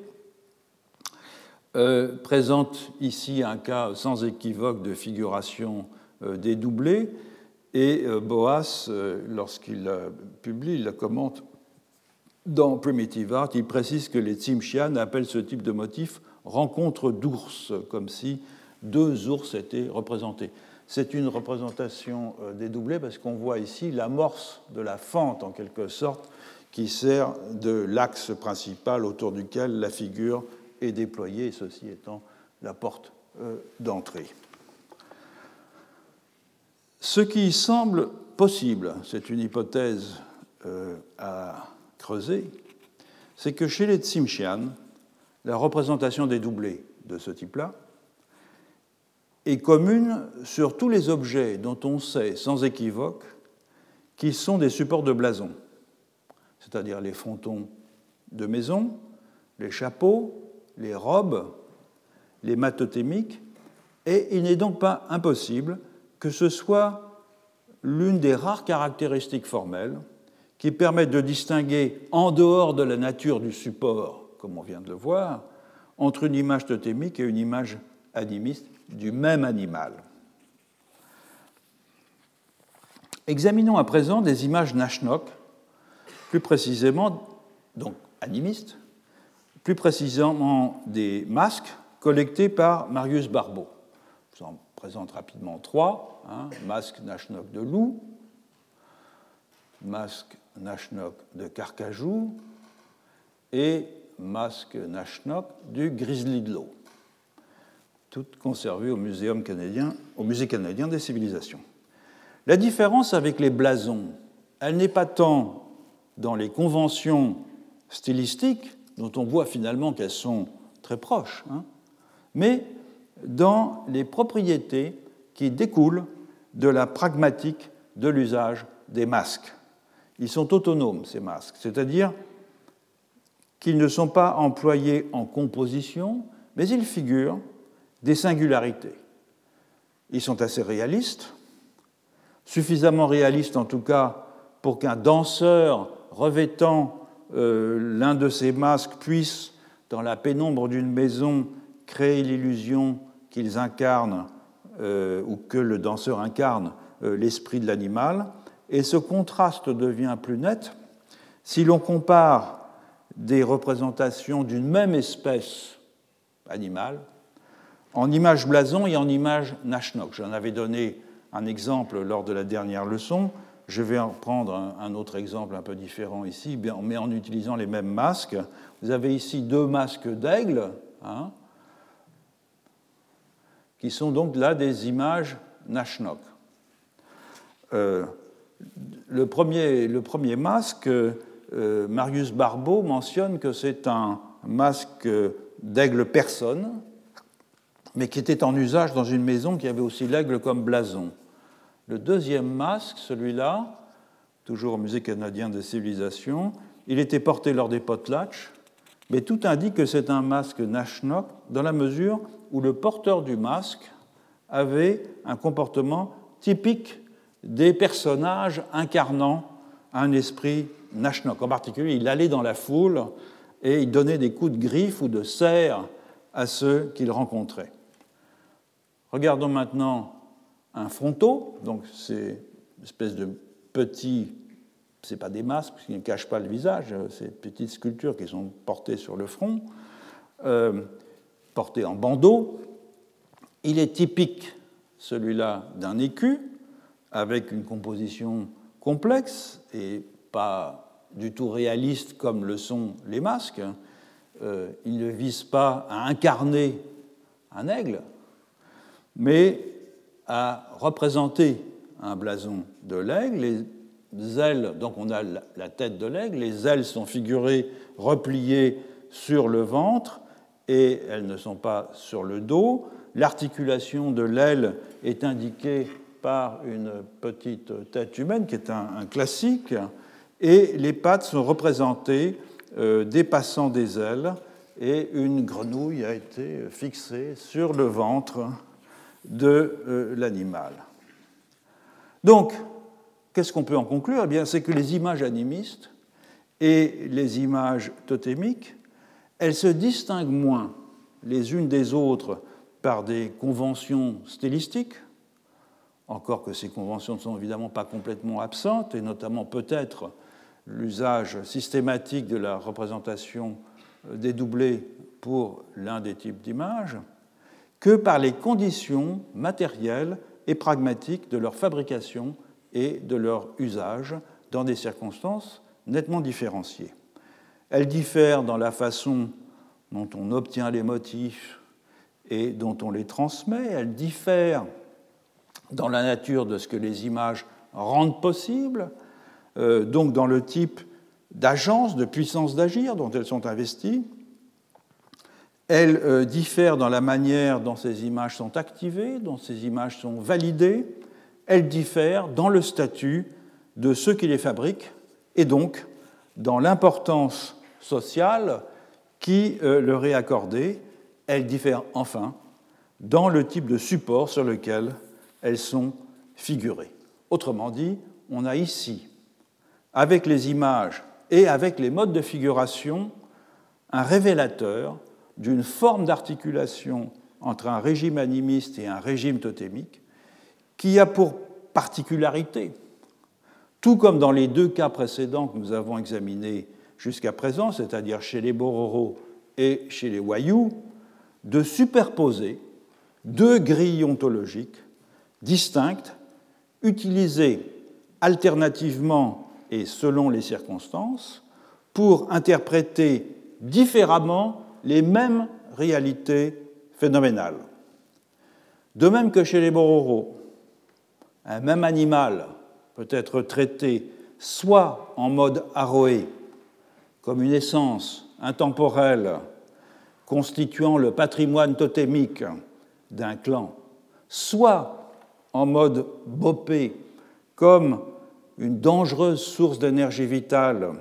présente ici un cas sans équivoque de figuration dédoublée, et Boas, lorsqu'il la publie, il la commente dans Primitive Art, il précise que les Tsimshian appellent ce type de motif rencontre d'ours, comme si deux ours étaient représentés. C'est une représentation dédoublée parce qu'on voit ici l'amorce de la fente, en quelque sorte, qui sert de l'axe principal autour duquel la figure est déployée, ceci étant la porte d'entrée. Ce qui semble possible, c'est une hypothèse à creuser, c'est que chez les Tsimshian, la représentation dédoublée de ce type-là est commune sur tous les objets dont on sait sans équivoque qu'ils sont des supports de blason, c'est-à-dire les frontons de maison, les chapeaux, les robes, les mâts totémiques, et il n'est donc pas impossible que ce soit l'une des rares caractéristiques formelles qui permettent de distinguer, en dehors de la nature du support, comme on vient de le voir, entre une image totémique et une image animiste du même animal. Examinons à présent des images Nashnock, plus précisément, donc animistes, plus précisément des masques collectés par Marius Barbeau. Je vous en présente rapidement trois. Masque Nashnock de loup, masque Nashnock de carcajou et masque Nashnock du grizzly de l'eau, toutes conservées au Musée canadien des civilisations. La différence avec les blasons, elle n'est pas tant dans les conventions stylistiques, dont on voit finalement qu'elles sont très proches, mais dans les propriétés qui découlent de la pragmatique de l'usage des masques. Ils sont autonomes, ces masques, c'est-à-dire qu'ils ne sont pas employés en composition, mais ils figurent des singularités. Ils sont assez réalistes, suffisamment réalistes en tout cas pour qu'un danseur revêtant l'un de ces masques puisse, dans la pénombre d'une maison, créer l'illusion qu'ils incarnent ou que le danseur incarne l'esprit de l'animal. Et ce contraste devient plus net si l'on compare des représentations d'une même espèce animale en image blason et en image Nashnock. J'en avais donné un exemple lors de la dernière leçon. Je vais en prendre un autre exemple un peu différent ici, mais en utilisant les mêmes masques. Vous avez ici deux masques d'aigle, qui sont donc là des images Nashnock. Le premier masque, Marius Barbeau mentionne que c'est un masque d'aigle personne, mais qui était en usage dans une maison qui avait aussi l'aigle comme blason. Le deuxième masque, celui-là, toujours au Musée canadien des civilisations, il était porté lors des potlatches, mais tout indique que c'est un masque Nashnock dans la mesure où le porteur du masque avait un comportement typique des personnages incarnant un esprit Nashnock. En particulier, il allait dans la foule et il donnait des coups de griffe ou de serre à ceux qu'il rencontrait. Regardons maintenant un fronteau, donc c'est une espèce de petit, ce n'est pas des masques, parce qu'ils ne cachent pas le visage, ces petites sculptures qui sont portées sur le front, portées en bandeau. Il est typique, celui-là, d'un écu, avec une composition complexe et pas du tout réaliste comme le sont les masques. Il ne vise pas à incarner un aigle, mais à représenter un blason de l'aigle. Les ailes, donc on a la tête de l'aigle, les ailes sont figurées repliées sur le ventre et elles ne sont pas sur le dos. L'articulation de l'aile est indiquée par une petite tête humaine qui est un classique, et les pattes sont représentées dépassant des ailes, et une grenouille a été fixée sur le ventre de l'animal. Donc, qu'est-ce qu'on peut en conclure ? Eh bien, c'est que les images animistes et les images totémiques, elles se distinguent moins les unes des autres par des conventions stylistiques, encore que ces conventions ne sont évidemment pas complètement absentes, et notamment peut-être l'usage systématique de la représentation dédoublée pour l'un des types d'images, que par les conditions matérielles et pragmatiques de leur fabrication et de leur usage dans des circonstances nettement différenciées. Elles diffèrent dans la façon dont on obtient les motifs et dont on les transmet, elles diffèrent dans la nature de ce que les images rendent possible, donc dans le type d'agence, de puissance d'agir dont elles sont investies. Elles diffèrent dans la manière dont ces images sont activées, dont ces images sont validées. Elles diffèrent dans le statut de ceux qui les fabriquent et donc dans l'importance sociale qui leur est accordée. Elles diffèrent enfin dans le type de support sur lequel elles sont figurées. Autrement dit, on a ici, avec les images et avec les modes de figuration, un révélateur d'une forme d'articulation entre un régime animiste et un régime totémique, qui a pour particularité, tout comme dans les deux cas précédents que nous avons examinés jusqu'à présent, c'est-à-dire chez les Bororo et chez les Wayuu, de superposer deux grilles ontologiques distinctes, utilisées alternativement et selon les circonstances, pour interpréter différemment les mêmes réalités phénoménales. De même que chez les Bororo, un même animal peut être traité soit en mode Aroé, comme une essence intemporelle constituant le patrimoine totémique d'un clan, soit en mode Bopé, comme une dangereuse source d'énergie vitale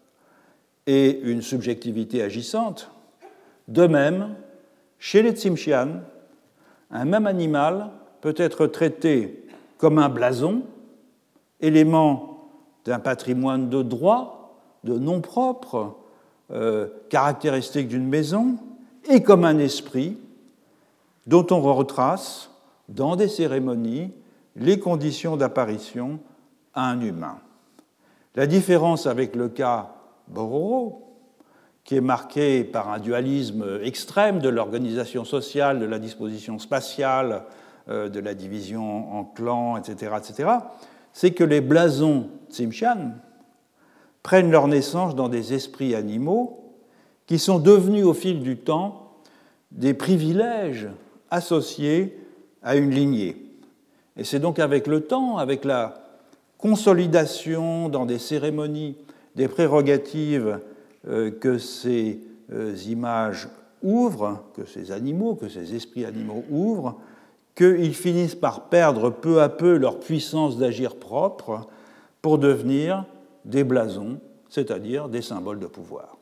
et une subjectivité agissante. De même, chez les Tsimshian, un même animal peut être traité comme un blason, élément d'un patrimoine de droit, de nom propre, caractéristique d'une maison, et comme un esprit dont on retrace, dans des cérémonies, les conditions d'apparition à un humain. La différence avec le cas Bororo, qui est marqué par un dualisme extrême de l'organisation sociale, de la disposition spatiale, de la division en clans, etc., c'est que les blasons Tsimshian prennent leur naissance dans des esprits animaux qui sont devenus au fil du temps des privilèges associés à une lignée. Et c'est donc avec le temps, avec la consolidation dans des cérémonies des prérogatives que ces images ouvrent, que ces animaux, que ces esprits animaux ouvrent, qu'ils finissent par perdre peu à peu leur puissance d'agir propre pour devenir des blasons, c'est-à-dire des symboles de pouvoir.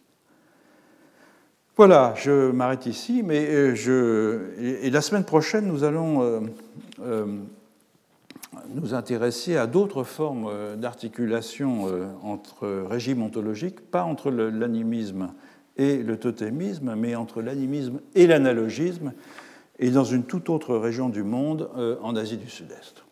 Voilà, je m'arrête ici, mais et la semaine prochaine, nous allons nous intéresser à d'autres formes d'articulation entre régimes ontologiques, pas entre l'animisme et le totémisme, mais entre l'animisme et l'analogisme, et dans une toute autre région du monde, en Asie du Sud-Est.